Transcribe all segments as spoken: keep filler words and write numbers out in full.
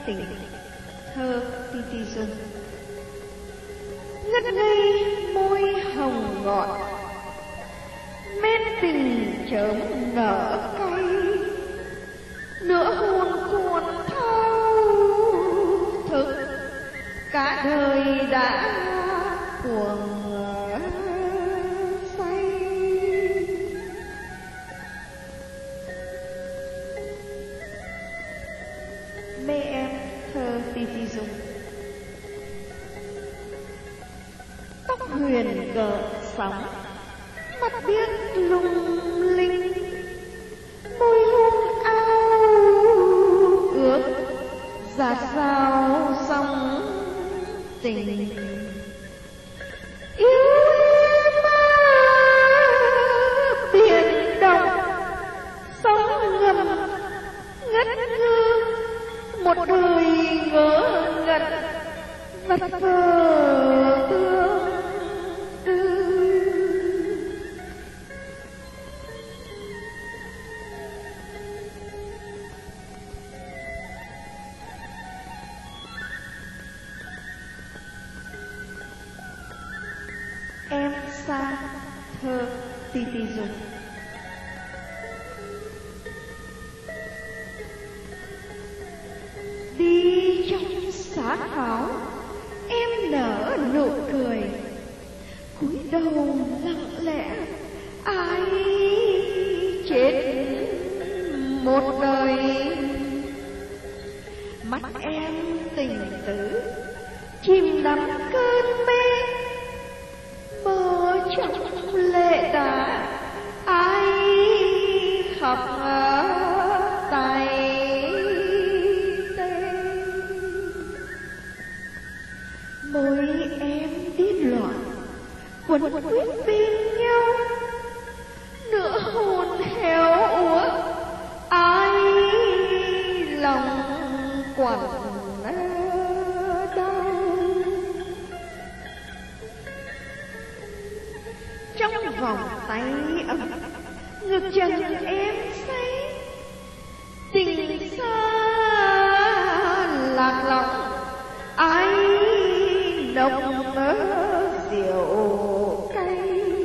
tình. Thơ Ti Ti Dung. Ngất ngây môi hồng ngọt, men tình chớm nở cay, nửa hồn cuồn thao thức, cả đời đã cuồng say. Mê em. Thơ Ti Ti Dung. Tóc huyền gợn sóng, mắt biếc lung linh, môi hôn ao ước dạt dào sóng tình. Yêu ma biển động, sóng ngầm ngất ngơ, một đời ngỡ ngẩn vật vờ tương tư. Em xa. Thơ Ti Ti Dung. Đi trong xá khảo, em nở nụ cười, cúi đầu lặng lẽ ai chết một đời. Mắt em tình tử chìm đắm cơn mê, mơ trong lệ đà ai khóc tay tê. Môi em điên loạn quấn quýt bên nhau, nửa hồn héo úa ai lòng quặn đau. Trong vòng tay ấm ngực chân em say, tình xa lạc lòng ai nồng mơ rượu cay.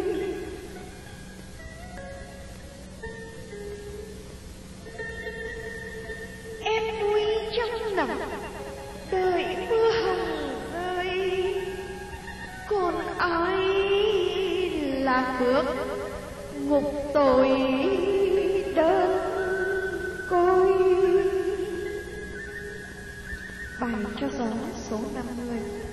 Em nuôi trong lòng đợi mưa hồng rơi, còn ai lạc bước ngục tội đơn côi. Bài cho gió số năm mươi.